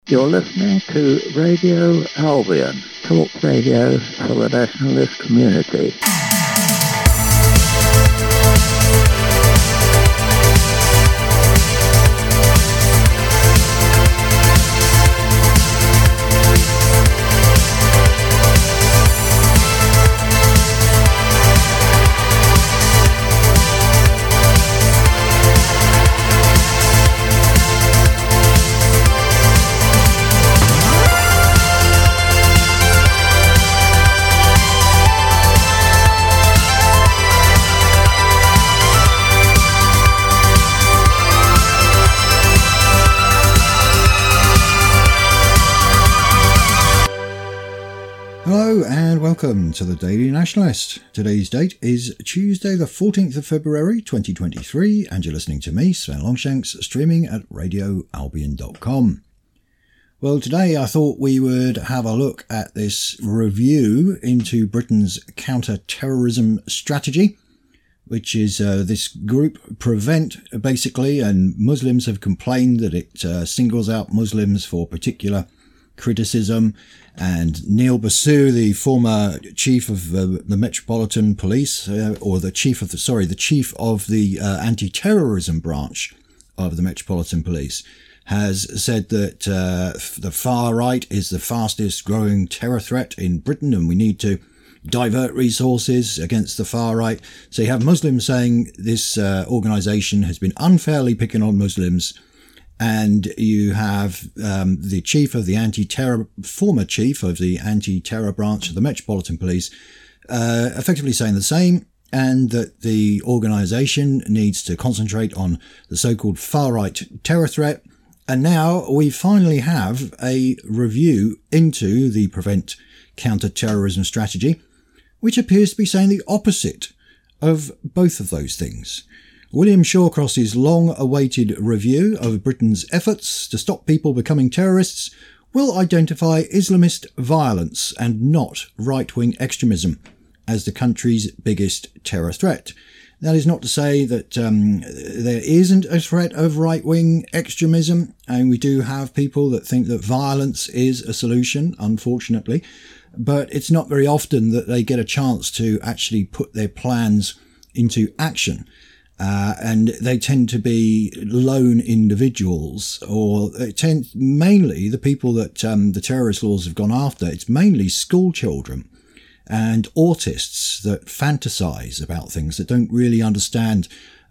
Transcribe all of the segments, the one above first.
You're listening to Radio Albion, talk radio for the nationalist community. Hello and welcome to the Daily Nationalist. Today's date is Tuesday the 14th of February 2023 and you're listening to me, Sven Longshanks, streaming at radioalbion.com. Well, today I thought we would have a look at this review into Britain's counter-terrorism strategy, which is this group Prevent, basically, and Muslims have complained that it singles out Muslims for particular criticism, and Neil Basu, the former chief of the Metropolitan Police, the chief of the anti-terrorism branch of the Metropolitan Police, has said that the far right is the fastest growing terror threat in Britain and we need to divert resources against the far right. So you have Muslims saying this organisation has been unfairly picking on Muslims, and you have the chief of the former chief of the anti-terror branch of the Metropolitan Police effectively saying the same, and that the organisation needs to concentrate on the so-called far-right terror threat. And now we finally have a review into the Prevent counter-terrorism strategy, which appears to be saying the opposite of both of those things. William Shawcross's long-awaited review of Britain's efforts to stop people becoming terrorists will identify Islamist violence and not right-wing extremism as the country's biggest terror threat. That is not to say that there isn't a threat of right-wing extremism, and we do have people that think that violence is a solution, unfortunately, but it's not very often that they get a chance to actually put their plans into action. And they tend to be lone individuals, or mainly the people that the terrorist laws have gone after. It's mainly school children and autists that fantasize about things, that don't really understand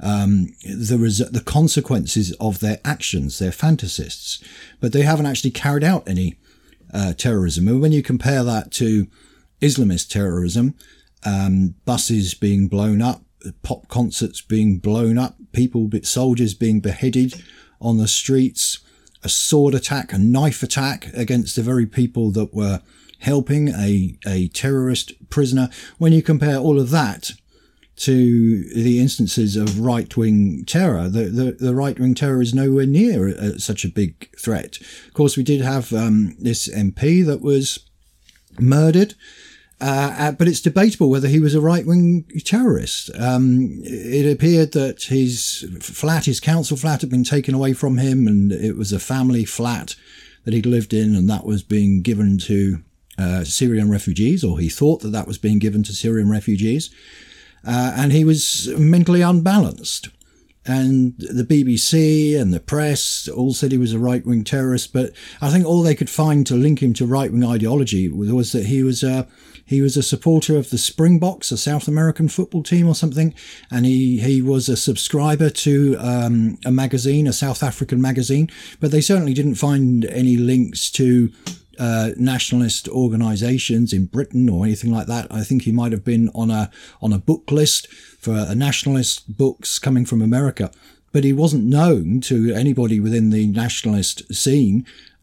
the consequences of their actions. They're fantasists, but they haven't actually carried out any terrorism. And when you compare that to Islamist terrorism, buses being blown up, pop concerts being blown up, soldiers being beheaded on the streets, a sword attack, a knife attack against the very people that were helping a terrorist prisoner. When you compare all of that to the instances of right-wing terror, the right-wing terror is nowhere near such a big threat. Of course, we did have this MP that was murdered, but it's debatable whether he was a right-wing terrorist. It appeared that his council flat had been taken away from him, and it was a family flat that he'd lived in, and that was being given to Syrian refugees, or he thought that was being given to Syrian refugees. And he was mentally unbalanced. And the BBC and the press all said he was a right-wing terrorist, but I think all they could find to link him to right-wing ideology was that he was a supporter of the Springboks, a South American football team or something, and he was a subscriber to a magazine, a South African magazine, but they certainly didn't find any links to nationalist organisations in Britain or anything like that. I think he might have been on a book list for a nationalist books coming from America, but he wasn't known to anybody within the nationalist scene.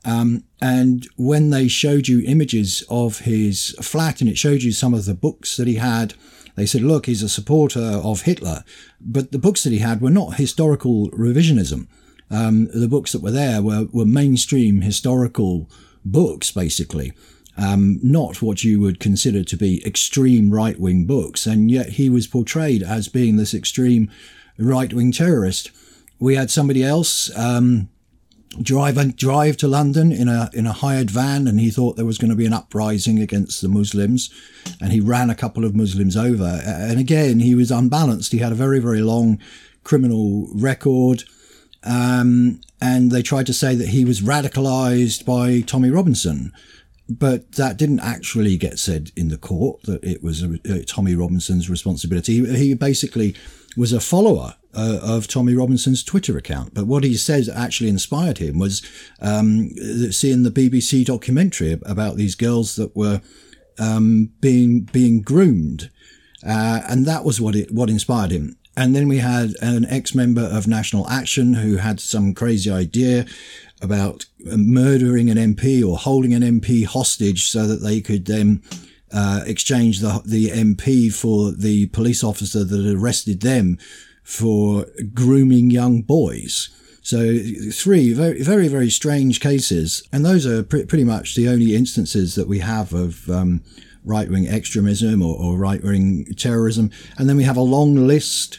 And when they showed you images of his flat and it showed you some of the books that he had, they said, look, he's a supporter of Hitler. But the books that he had were not historical revisionism. The books that were there were mainstream historical books, basically, not what you would consider to be extreme right-wing books, and yet he was portrayed as being this extreme right-wing terrorist. We had somebody else drive to London in a hired van, and he thought there was going to be an uprising against the Muslims, and he ran a couple of Muslims over. And again, he was unbalanced. He had a very, very long criminal record, and they tried to say that he was radicalized by Tommy Robinson. But that didn't actually get said in the court, that it was Tommy Robinson's responsibility. He basically was a follower of Tommy Robinson's Twitter account. But what he says actually inspired him was seeing the BBC documentary about these girls that were being groomed. And that was what inspired him. And then we had an ex-member of National Action who had some crazy idea about murdering an MP or holding an MP hostage so that they could then exchange the MP for the police officer that had arrested them for grooming young boys. So 3 very, very, very strange cases. And those are pretty much the only instances that we have of right-wing extremism or right-wing terrorism. And then we have a long list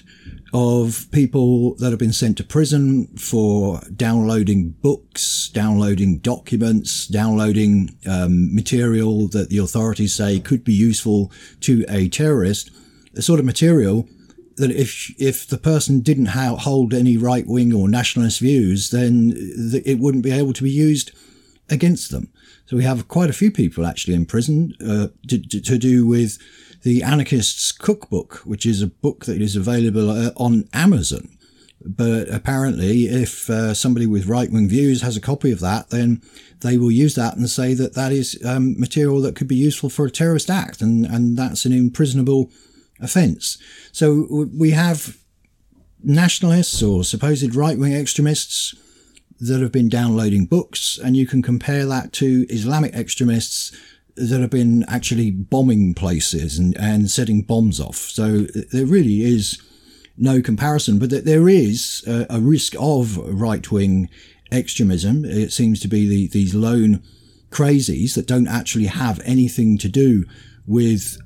of people that have been sent to prison for downloading books, downloading documents, downloading material that the authorities say could be useful to a terrorist, the sort of material that if the person didn't hold any right-wing or nationalist views, then it wouldn't be able to be used against them. So we have quite a few people actually in prison to do with the Anarchist's Cookbook, which is a book that is available on Amazon. But apparently, if somebody with right-wing views has a copy of that, then they will use that and say that that is material that could be useful for a terrorist act, and that's an imprisonable offence. So we have nationalists or supposed right-wing extremists that have been downloading books, and you can compare that to Islamic extremists that have been actually bombing places and setting bombs off. So there really is no comparison, but there is a risk of right-wing extremism. It seems to be these lone crazies that don't actually have anything to do with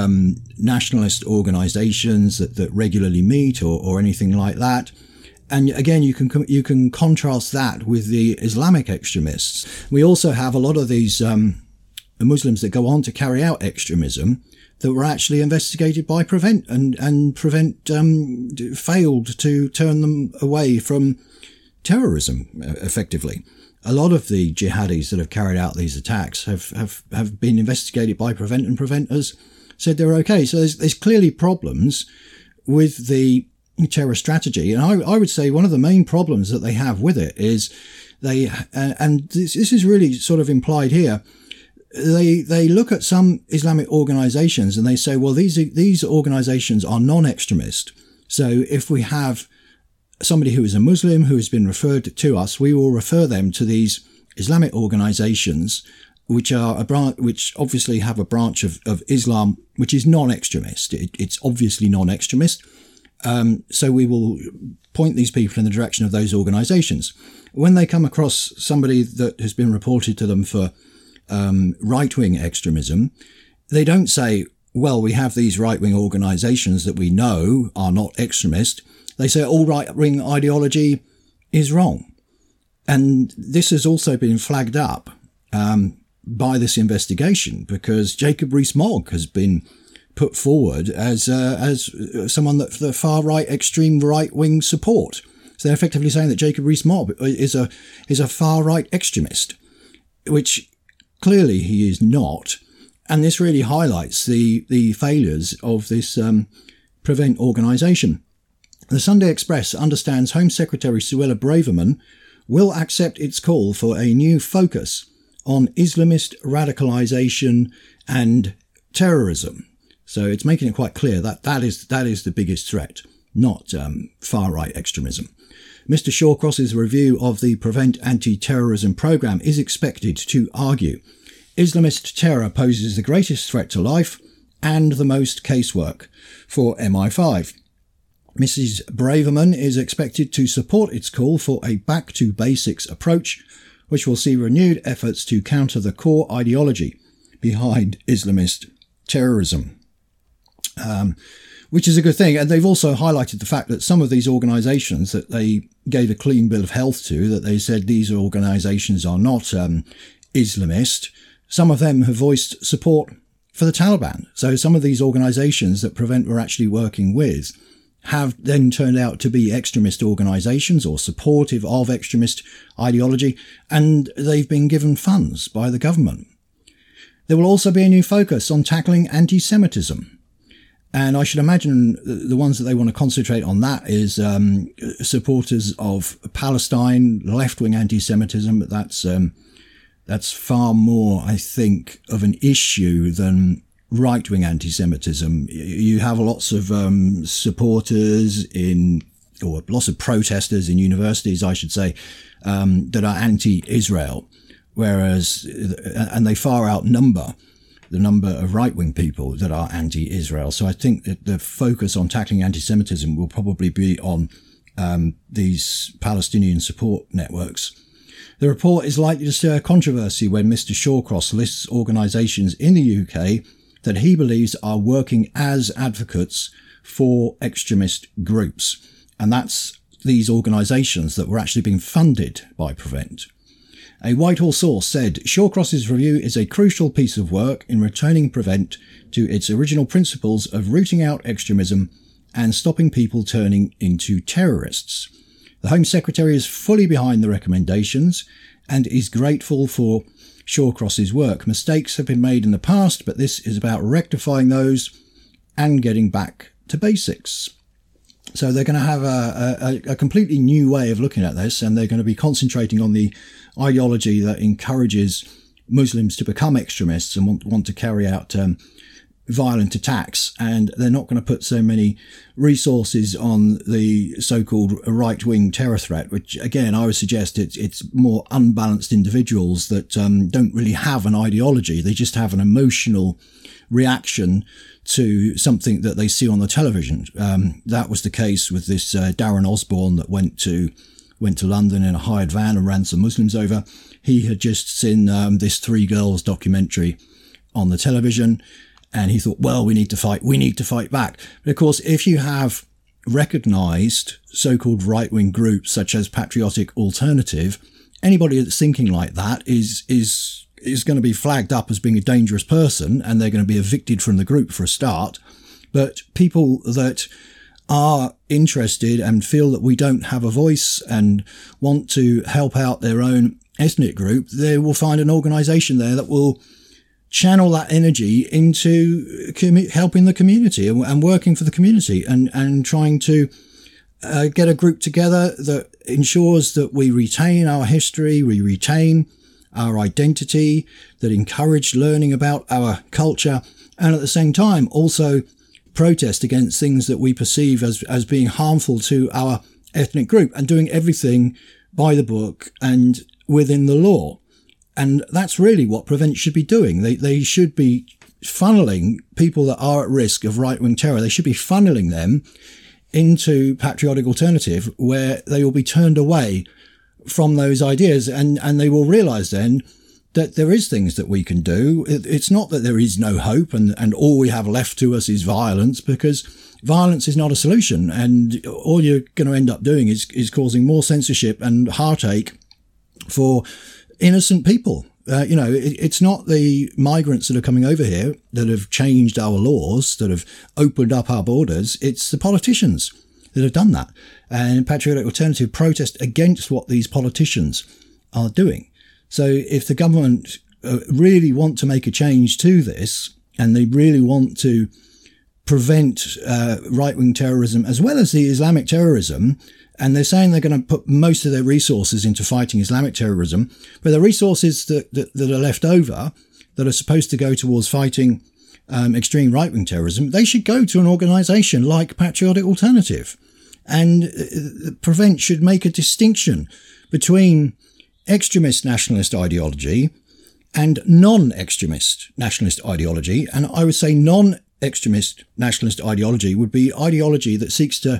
nationalist organisations that regularly meet or anything like that. And again, you can contrast that with the Islamic extremists. We also have a lot of these Muslims that go on to carry out extremism that were actually investigated by Prevent, and Prevent failed to turn them away from terrorism effectively. A lot of the jihadis that have carried out these attacks have been investigated by Prevent, and Prevent has said they're okay. So there's clearly problems with the terror strategy. And I would say one of the main problems that they have with it is and this is really sort of implied here, they look at some Islamic organizations and they say, well, these organizations are non-extremist. So if we have somebody who is a Muslim who has been referred to us, we will refer them to these Islamic organizations, which obviously have a branch of Islam, which is non-extremist. It's obviously non-extremist. So we will point these people in the direction of those organizations. When they come across somebody that has been reported to them for right-wing extremism, they don't say, well, we have these right-wing organisations that we know are not extremist. They say all right-wing ideology is wrong. And this has also been flagged up by this investigation, because Jacob Rees-Mogg has been put forward as someone that the far-right, extreme right-wing support. So they're effectively saying that Jacob Rees-Mogg is a far-right extremist, which clearly he is not. And this really highlights the failures of this Prevent organisation. The Sunday Express understands Home Secretary Suella Braverman will accept its call for a new focus on Islamist radicalisation and terrorism. So it's making it quite clear that that is the biggest threat, not far-right extremism. Mr. Shawcross's review of the Prevent anti-terrorism programme is expected to argue Islamist terror poses the greatest threat to life and the most casework for MI5. Mrs. Braverman is expected to support its call for a back-to-basics approach, which will see renewed efforts to counter the core ideology behind Islamist terrorism. which is a good thing. And they've also highlighted the fact that some of these organisations that they gave a clean bill of health to, that they said these organisations are not Islamist, some of them have voiced support for the Taliban. So some of these organisations that Prevent were actually working with have then turned out to be extremist organisations or supportive of extremist ideology, and they've been given funds by the government. There will also be a new focus on tackling anti-Semitism. And I should imagine the ones that they want to concentrate on that is supporters of Palestine, left-wing anti-Semitism. That's far more, I think, of an issue than right-wing anti-Semitism. You have lots of supporters or lots of protesters in universities, I should say, that are anti-Israel, and they far outnumber the number of right-wing people that are anti-Israel. So I think that the focus on tackling anti-Semitism will probably be on these Palestinian support networks. The report is likely to stir controversy when Mr. Shawcross lists organisations in the UK that he believes are working as advocates for extremist groups. And that's these organisations that were actually being funded by Prevent. A Whitehall source said Shawcross's review is a crucial piece of work in returning Prevent to its original principles of rooting out extremism and stopping people turning into terrorists. The Home Secretary is fully behind the recommendations and is grateful for Shawcross's work. Mistakes have been made in the past, but this is about rectifying those and getting back to basics. So they're going to have a completely new way of looking at this, and they're going to be concentrating on the ideology that encourages Muslims to become extremists and want to carry out violent attacks. And they're not going to put so many resources on the so-called right-wing terror threat, which, again, I would suggest it's more unbalanced individuals that don't really have an ideology. They just have an emotional reaction to something that they see on the television. That was the case with this Darren Osborne that went to London in a hired van and ran some Muslims over. He had just seen this Three Girls documentary on the television, and he thought, well, we need to fight back. But of course, if you have recognised so-called right-wing groups such as Patriotic Alternative, anybody that's thinking like that is going to be flagged up as being a dangerous person, and they're going to be evicted from the group for a start. But people that are interested and feel that we don't have a voice and want to help out their own ethnic group, they will find an organisation there that will channel that energy into helping the community and working for the community and trying to get a group together that ensures that we retain our history, we retain our identity, that encourage learning about our culture, and at the same time also protest against things that we perceive as being harmful to our ethnic group, and doing everything by the book and within the law. And that's really what Prevent should be doing. They should be funneling people that are at risk of right-wing terror. They should be funneling them into Patriotic Alternative, where they will be turned away from those ideas, and they will realise then that there is things that we can do. It's not that there is no hope and all we have left to us is violence, because violence is not a solution, and all you're going to end up doing is causing more censorship and heartache for innocent people. It's not the migrants that are coming over here that have changed our laws, that have opened up our borders. It's the politicians that have done that. And Patriotic Alternative protest against what these politicians are doing. So if the government really want to make a change to this, and they really want to prevent right-wing terrorism as well as the Islamic terrorism, and they're saying they're going to put most of their resources into fighting Islamic terrorism, but the resources that are left over that are supposed to go towards fighting extreme right-wing terrorism, they should go to an organisation like Patriotic Alternative. And Prevent should make a distinction between extremist nationalist ideology and non-extremist nationalist ideology. And I would say non-extremist nationalist ideology would be ideology that seeks to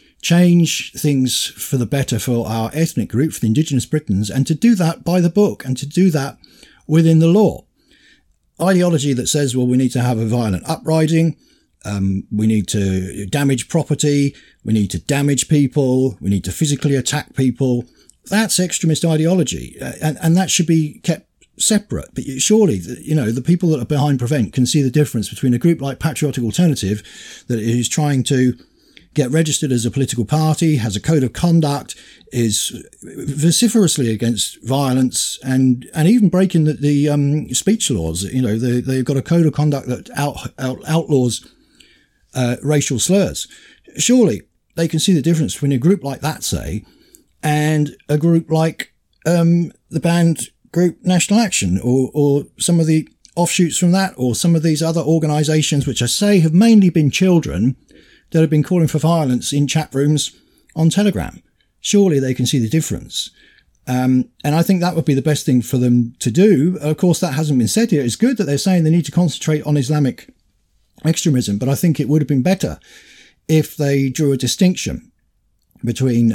change things for the better for our ethnic group, for the indigenous Britons, and to do that by the book and to do that within the law. Ideology that says, well, we need to have a violent uprising, We need to damage property. We need to damage people. We need to physically attack people. That's extremist ideology. And that should be kept separate. But surely, the people that are behind Prevent can see the difference between a group like Patriotic Alternative that is trying to get registered as a political party, has a code of conduct, is vociferously against violence and even breaking the speech laws. They've got a code of conduct that outlaws racial slurs. Surely they can see the difference between a group like that, say, and a group like the banned group National Action or some of the offshoots from that, or some of these other organisations which I say have mainly been children that have been calling for violence in chat rooms on Telegram. Surely they can see the difference. And I think that would be the best thing for them to do. Of course, that hasn't been said here. It's good that they're saying they need to concentrate on Islamic extremism, but I think it would have been better if they drew a distinction between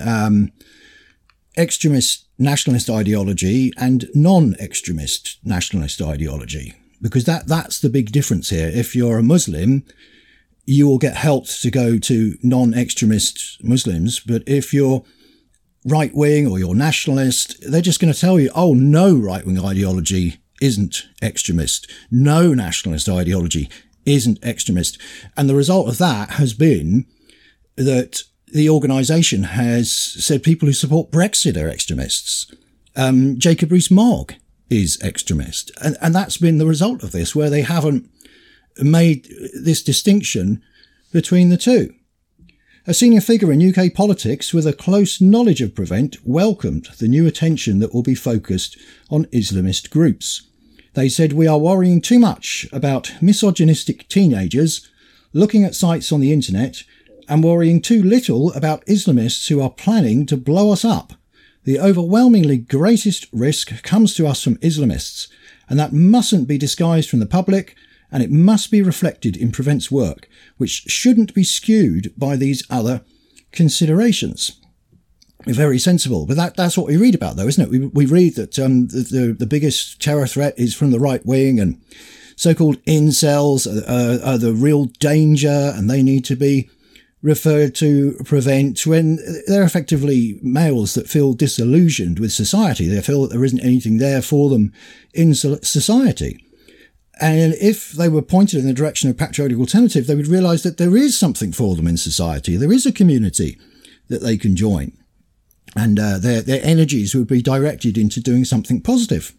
extremist nationalist ideology and non-extremist nationalist ideology, because that's the big difference here. If you're a Muslim, you will get helped to go to non-extremist Muslims. But if you're right-wing or you're nationalist, they're just going to tell you, oh, no right-wing ideology isn't extremist. No nationalist ideology isn't extremist. And the result of that has been that the organisation has said people who support Brexit are extremists. Jacob Rees-Mogg is extremist. And that's been the result of this, where they haven't made this distinction between the two. A senior figure in UK politics with a close knowledge of Prevent welcomed the new attention that will be focused on Islamist groups. They said, "We are worrying too much about misogynistic teenagers looking at sites on the internet and worrying too little about Islamists who are planning to blow us up. The overwhelmingly greatest risk comes to us from Islamists, and that mustn't be disguised from the public, and it must be reflected in Prevent's work, which shouldn't be skewed by these other considerations." Very sensible. But that's what we read about, though, isn't it? We read that the biggest terror threat is from the right wing, and so-called incels are the real danger, and they need to be referred to Prevent, when they're effectively males that feel disillusioned with society. They feel that there isn't anything there for them in society. And if they were pointed in the direction of Patriotic Alternative, they would realise that there is something for them in society. There is a community that they can join. And their energies would be directed into doing something positive.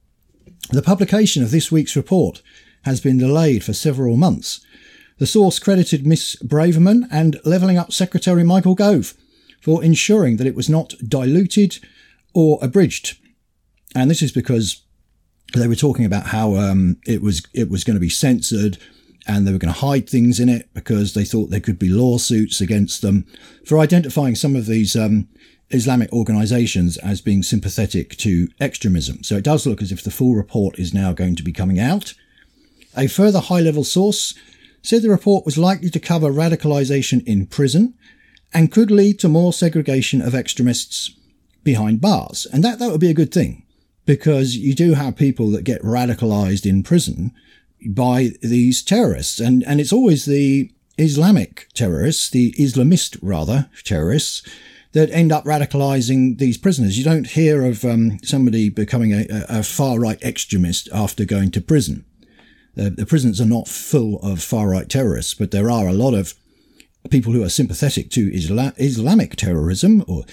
The publication of this week's report has been delayed for several months. The source credited Miss Braverman and Levelling Up Secretary Michael Gove for ensuring that it was not diluted or abridged. And this is because they were talking about how it was going to be censored, and they were going to hide things in it because they thought there could be lawsuits against them for identifying some of these Islamic organisations as being sympathetic to extremism. So it does look as if the full report is now going to be coming out. A further high-level source said the report was likely to cover radicalisation in prison and could lead to more segregation of extremists behind bars. And that would be a good thing, because you do have people that get radicalised in prison by these terrorists. And it's always the Islamic terrorists, the Islamist, rather, terrorists, that end up radicalising these prisoners. You don't hear of somebody becoming a far-right extremist after going to prison. The prisons are not full of far-right terrorists, but there are a lot of people who are sympathetic to Islamic terrorism, or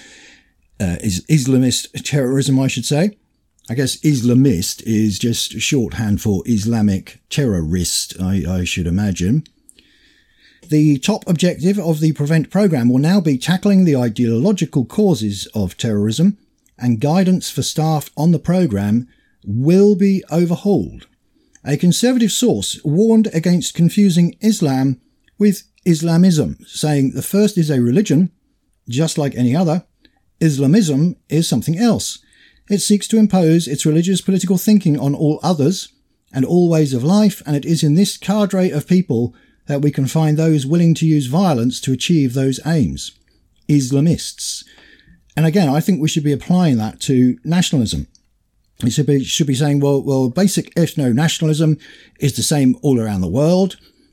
Islamist terrorism, I should say. I guess Islamist is just shorthand for Islamic terrorist, I should imagine. The top objective of the Prevent programme will now be tackling the ideological causes of terrorism, and guidance for staff on the programme will be overhauled. A Conservative source warned against confusing Islam with Islamism, saying the first is a religion, just like any other. Islamism is something else. It seeks to impose its religious political thinking on all others and all ways of life, and it is in this cadre of people that we can find those willing to use violence to achieve those aims. Islamists. And again, I think we should be applying that to nationalism. We should be saying, well, basic ethno-nationalism is the same all around the world.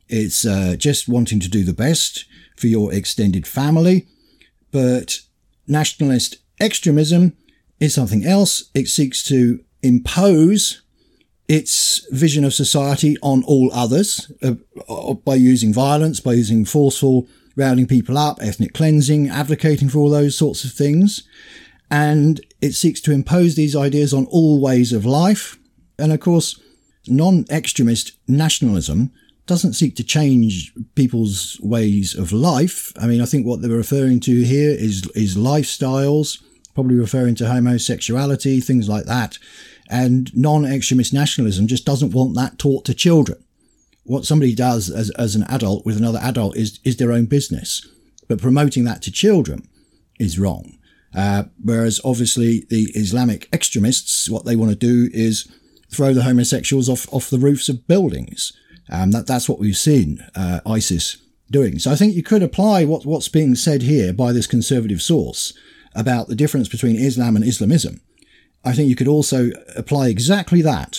It's just wanting to do the best for your extended family. But nationalist extremism is something else. It seeks to impose its vision of society on all others by using violence, by using forceful rounding people up, ethnic cleansing, advocating for all those sorts of things. And it seeks to impose these ideas on all ways of life. And of course, non-extremist nationalism doesn't seek to change people's ways of life. I mean, I think what they're referring to here is lifestyles, probably referring to homosexuality, things like that. And non-extremist nationalism just doesn't want that taught to children. What somebody does as an adult with another adult is their own business. But promoting that to children is wrong. Whereas obviously the Islamic extremists, what they want to do is throw the homosexuals off the roofs of buildings. That's what we've seen ISIS doing. So I think you could apply what's being said here by this conservative source about the difference between Islam and Islamism. I think you could also apply exactly that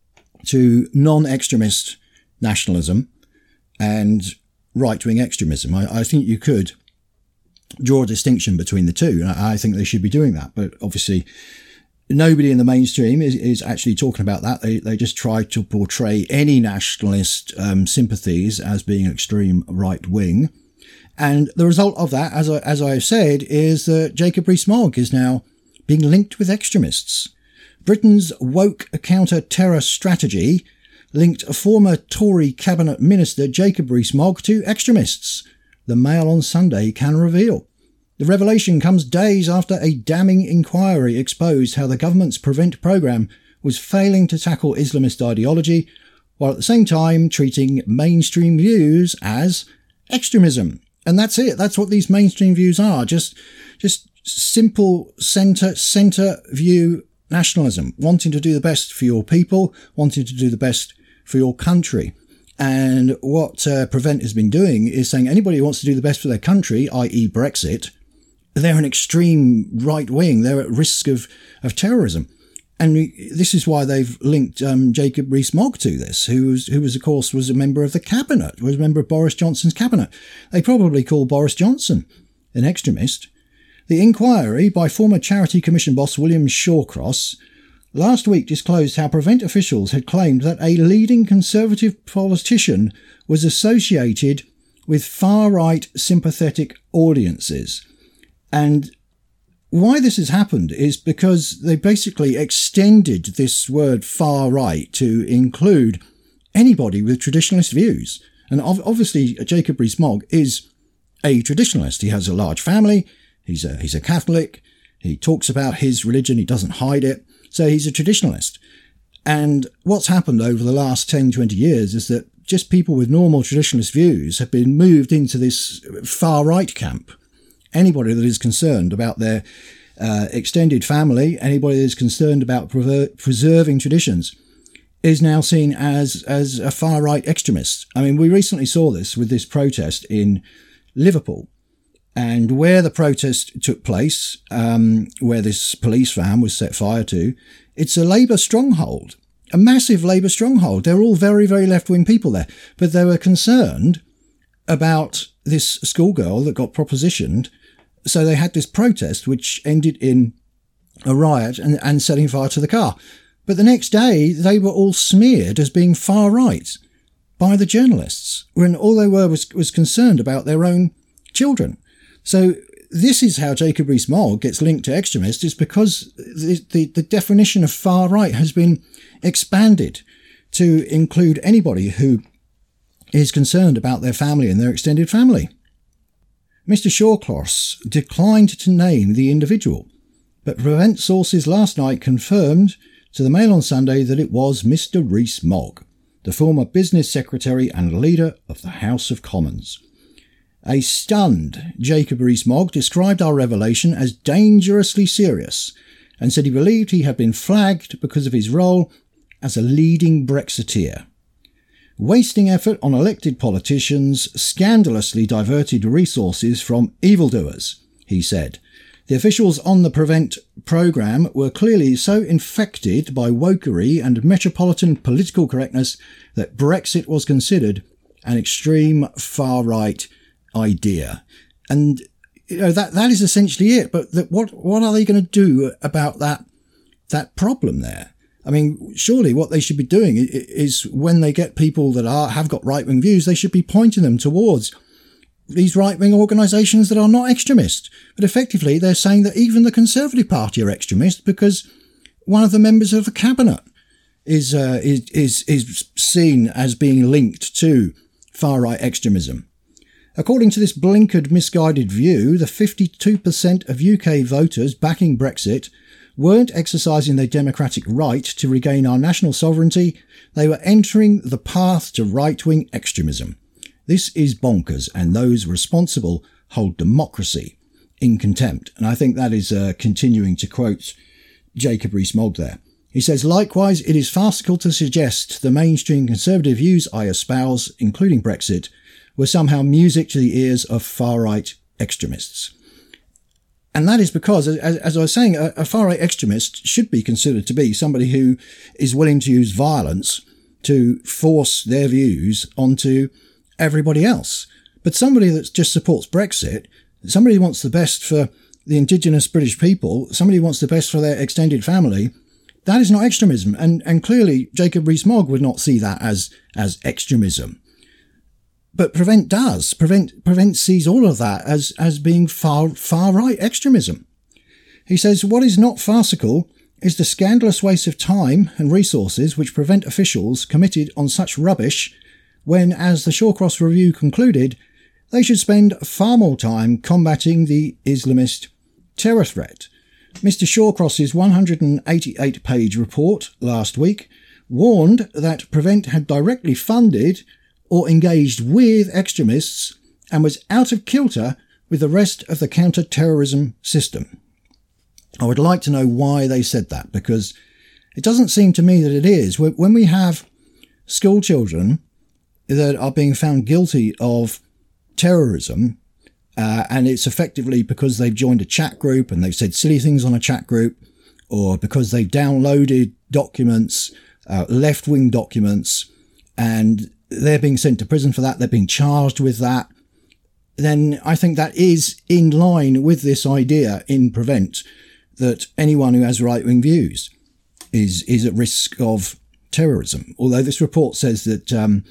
to non-extremist nationalism and right-wing extremism. I think you could draw a distinction between the two. I think they should be doing that. But obviously, nobody in the mainstream is actually talking about that. They just try to portray any nationalist sympathies as being extreme right-wing. And the result of that, as I've said, is that Jacob Rees-Mogg is now being linked with extremists. Britain's woke counter-terror strategy linked a former Tory cabinet minister, Jacob Rees-Mogg, to extremists. The Mail on Sunday can reveal. The revelation comes days after a damning inquiry exposed how the government's Prevent programme was failing to tackle Islamist ideology, while at the same time treating mainstream views as extremism. And that's it. That's what these mainstream views are. Just simple centre view nationalism, wanting to do the best for your people, wanting to do the best for your country. And what Prevent has been doing is saying anybody who wants to do the best for their country, i.e. Brexit, they're an extreme right wing. They're at risk of terrorism. And this is why they've linked Jacob Rees-Mogg to this, who was, of course, was a member of the cabinet, was a member of Boris Johnson's cabinet. They probably call Boris Johnson an extremist. The inquiry by former Charity Commission boss William Shawcross last week disclosed how Prevent officials had claimed that a leading Conservative politician was associated with far-right sympathetic audiences. And why this has happened is because they basically extended this word far-right to include anybody with traditionalist views. And obviously Jacob Rees-Mogg is a traditionalist. He has a large family. He's a Catholic. He talks about his religion. He doesn't hide it. So he's a traditionalist. And what's happened over the last 10, 20 years is that just people with normal traditionalist views have been moved into this far-right camp. Anybody that is concerned about their extended family, anybody that is concerned about preserving traditions, is now seen as a far-right extremist. I mean, we recently saw this with this protest in Liverpool. And where the protest took place, where this police van was set fire to, it's a Labour stronghold, a massive Labour stronghold. They're all very, very left-wing people there. But they were concerned about this schoolgirl that got propositioned. So they had this protest, which ended in a riot and setting fire to the car. But the next day, they were all smeared as being far-right by the journalists, when all they were was concerned about their own children. So this is how Jacob Rees-Mogg gets linked to extremists, is because the definition of far right has been expanded to include anybody who is concerned about their family and their extended family. Mr. Shawcross declined to name the individual, but Prevent sources last night confirmed to the Mail on Sunday that it was Mr. Rees-Mogg, the former business secretary and leader of the House of Commons. A stunned Jacob Rees-Mogg described our revelation as dangerously serious and said he believed he had been flagged because of his role as a leading Brexiteer. Wasting effort on elected politicians scandalously diverted resources from evildoers, he said. The officials on the Prevent programme were clearly so infected by wokery and metropolitan political correctness that Brexit was considered an extreme far-right idea. And that is essentially it. But what are they going to do about that problem there? I mean, surely what they should be doing is when they get people that have got right-wing views, they should be pointing them towards these right-wing organisations that are not extremist. But effectively, they're saying that even the Conservative Party are extremist because one of the members of the cabinet is seen as being linked to far-right extremism. According to this blinkered, misguided view, the 52% of UK voters backing Brexit weren't exercising their democratic right to regain our national sovereignty. They were entering the path to right-wing extremism. This is bonkers, and those responsible hold democracy in contempt. And I think that is continuing to quote Jacob Rees-Mogg there. He says, likewise, it is farcical to suggest the mainstream conservative views I espouse, including Brexit, were somehow music to the ears of far-right extremists. And that is because, as I was saying, a far-right extremist should be considered to be somebody who is willing to use violence to force their views onto everybody else. But somebody that just supports Brexit, somebody who wants the best for the indigenous British people, somebody who wants the best for their extended family, that is not extremism. And clearly Jacob Rees-Mogg would not see that as extremism. But Prevent does. Prevent sees all of that as being far-right extremism. He says, what is not farcical is the scandalous waste of time and resources which Prevent officials committed on such rubbish when, as the Shawcross Review concluded, they should spend far more time combating the Islamist terror threat. Mr. Shawcross's 188-page report last week warned that Prevent had directly funded or engaged with extremists and was out of kilter with the rest of the counter-terrorism system. I would like to know why they said that, because it doesn't seem to me that it is. When we have school children that are being found guilty of terrorism, and it's effectively because they've joined a chat group and they've said silly things on a chat group, or because they've downloaded documents, left-wing documents, and they're being sent to prison for that, they're being charged with that, then I think that is in line with this idea in Prevent that anyone who has right-wing views is at risk of terrorism. Although this report says that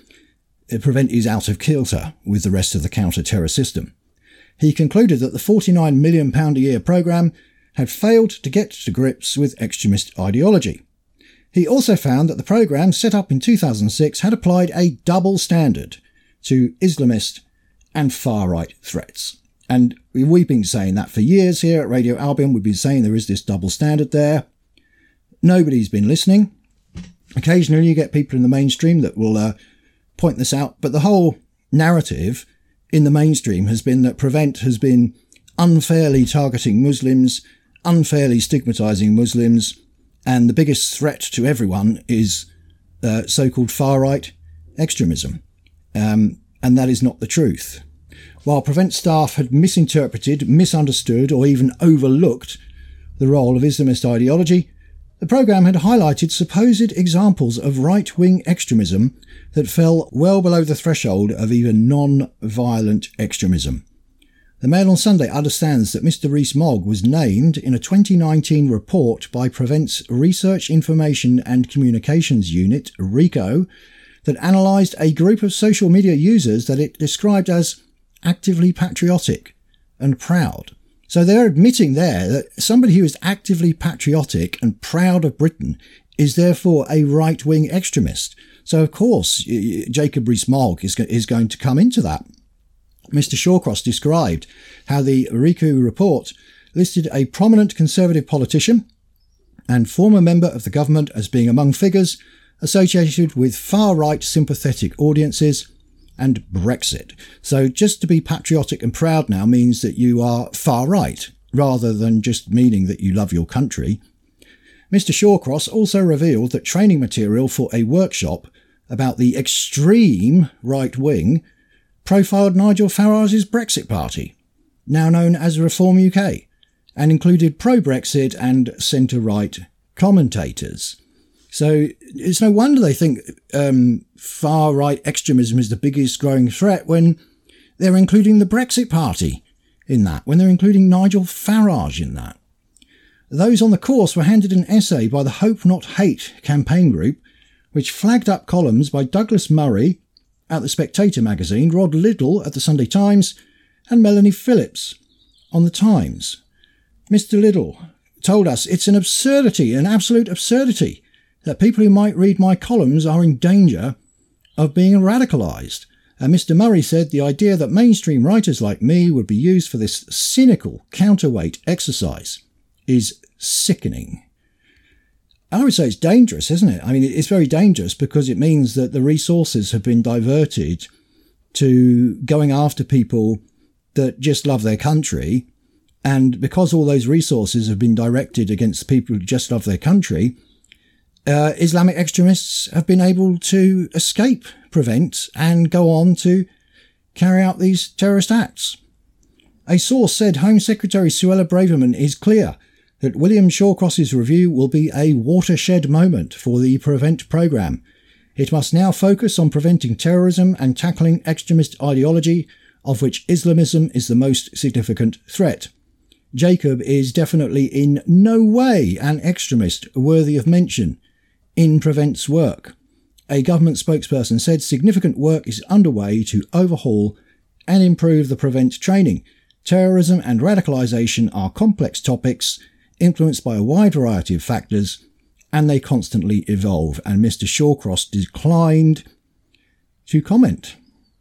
Prevent is out of kilter with the rest of the counter-terror system. He concluded that the £49 million a year programme had failed to get to grips with extremist ideology. He also found that the programme, set up in 2006, had applied a double standard to Islamist and far-right threats. And we've been saying that for years here at Radio Albion. We've been saying there is this double standard there. Nobody's been listening. Occasionally you get people in the mainstream that will point this out, but the whole narrative in the mainstream has been that Prevent has been unfairly targeting Muslims, unfairly stigmatising Muslims, and the biggest threat to everyone is so-called far-right extremism. And that is not the truth. While Prevent staff had misinterpreted, misunderstood, or even overlooked the role of Islamist ideology, the programme had highlighted supposed examples of right-wing extremism that fell well below the threshold of even non-violent extremism. The Mail on Sunday understands that Mr. Rees-Mogg was named in a 2019 report by Prevent's Research, Information and Communications Unit, RICO, that analysed a group of social media users that it described as actively patriotic and proud. So they're admitting there that somebody who is actively patriotic and proud of Britain is therefore a right-wing extremist. So of course, Jacob Rees-Mogg is going to come into that. Mr. Shawcross described how the RICO report listed a prominent Conservative politician and former member of the government as being among figures associated with far-right sympathetic audiences and Brexit. So just to be patriotic and proud now means that you are far-right, rather than just meaning that you love your country. Mr. Shawcross also revealed that training material for a workshop about the extreme right-wing profiled Nigel Farage's Brexit Party, now known as Reform UK, and included pro-Brexit and centre-right commentators. So it's no wonder they think far-right extremism is the biggest growing threat when they're including the Brexit Party in that, when they're including Nigel Farage in that. Those on the course were handed an essay by the Hope Not Hate campaign group, which flagged up columns by Douglas Murray at The Spectator magazine, Rod Liddell at the Sunday Times, and Melanie Phillips on the Times. Mr. Liddell told us it's an absurdity, an absolute absurdity, that people who might read my columns are in danger of being radicalised. And Mr. Murray said the idea that mainstream writers like me would be used for this cynical counterweight exercise is sickening. I would say it's dangerous, isn't it? I mean, it's very dangerous because it means that the resources have been diverted to going after people that just love their country. And because all those resources have been directed against people who just love their country, Islamic extremists have been able to escape, prevent, and go on to carry out these terrorist acts. A source said Home Secretary Suella Braverman is clear that William Shawcross's review will be a watershed moment for the PREVENT programme. It must now focus on preventing terrorism and tackling extremist ideology, of which Islamism is the most significant threat. Jacob is definitely in no way an extremist worthy of mention in PREVENT's work. A government spokesperson said significant work is underway to overhaul and improve the PREVENT training. Terrorism and radicalisation are complex topics influenced by a wide variety of factors, and they constantly evolve. And Mr. Shawcross declined to comment.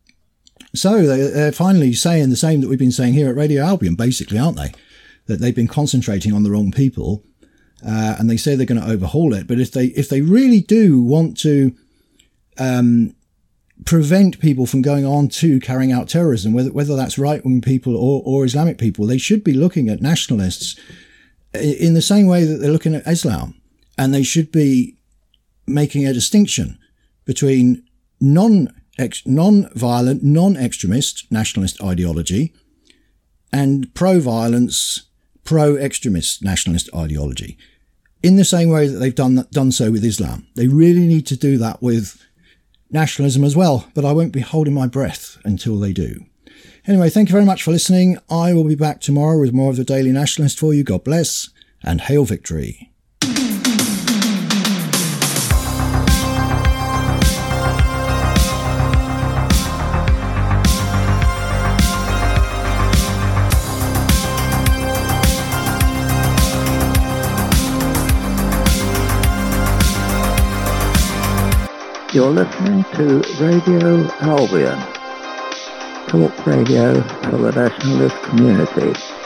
So they're finally saying the same that we've been saying here at Radio Albion, basically, aren't they? That they've been concentrating on the wrong people, and they say they're going to overhaul it. But if they really do want to prevent people from going on to carrying out terrorism, whether that's right-wing people or Islamic people, they should be looking at nationalists in the same way that they're looking at Islam. And they should be making a distinction between non-violent, non-extremist nationalist ideology and pro-violence, pro-extremist nationalist ideology, in the same way that they've done so with Islam. They really need to do that with nationalism as well, but I won't be holding my breath until they do. Anyway, thank you very much for listening. I will be back tomorrow with more of the Daily Nationalist for you. God bless, and hail victory. You're listening to Radio Albion, talk radio for the nationalist community.